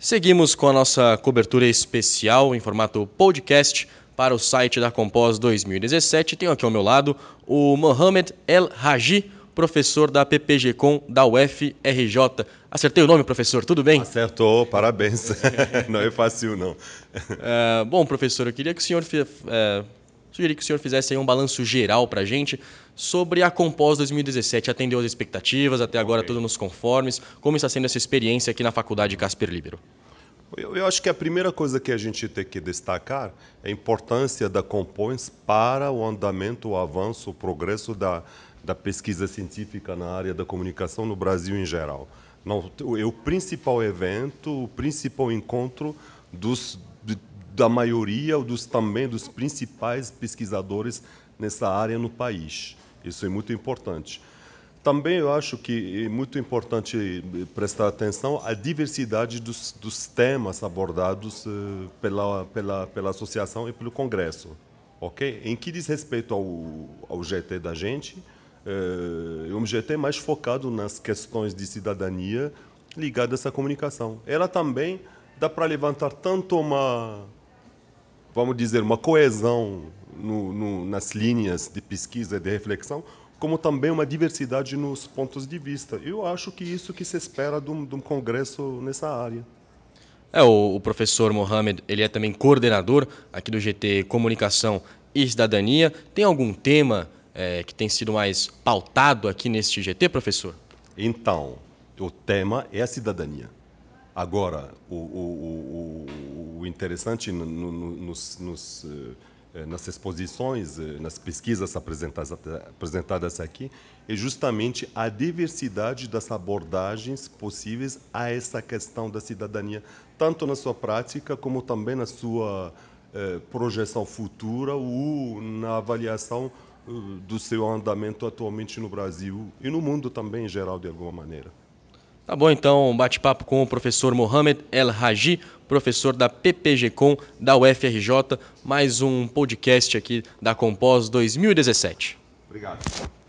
Seguimos com a nossa cobertura especial em formato podcast para o site da Compós 2017. Tenho aqui ao meu lado o Mohamed El Haji, professor da PPG-Com da UFRJ. Acertei o nome, professor? Tudo bem? Acertou, parabéns. Não é fácil, não. Bom, professor, eu queria que o senhor sugeri que o senhor fizesse aí um balanço geral para a gente sobre a Compós 2017. Atendeu às expectativas, até agora tudo nos conformes. Como está sendo essa experiência aqui na Faculdade Casper Libero? Eu acho que a primeira coisa que a gente tem que destacar é a importância da Compós para o andamento, o avanço, o progresso da pesquisa científica na área da comunicação no Brasil em geral. É o principal evento, o principal encontro da maioria, também dos principais pesquisadores nessa área no país. Isso é muito importante. Também eu acho que é muito importante prestar atenção à diversidade dos temas abordados pela associação e pelo Congresso. Okay? Em que diz respeito ao GT da gente, é um GT mais focado nas questões de cidadania ligadas à comunicação. Ela também dá para levantar tanto vamos dizer, uma coesão nas linhas de pesquisa e de reflexão, como também uma diversidade nos pontos de vista. Eu acho que isso que se espera de um congresso nessa área. O professor Mohamed, ele é também coordenador aqui do GT Comunicação e Cidadania. Tem algum tema que tem sido mais pautado aqui neste GT, professor? Então, o tema é a cidadania. Agora, o interessante nas exposições, nas pesquisas apresentadas aqui, é justamente a diversidade das abordagens possíveis a essa questão da cidadania, tanto na sua prática como também na sua projeção futura ou na avaliação do seu andamento atualmente no Brasil e no mundo também em geral, de alguma maneira. Tá bom, então, um bate-papo com o professor Mohamed El Haji, professor da PPG-Com da UFRJ, mais um podcast aqui da Compós 2017. Obrigado.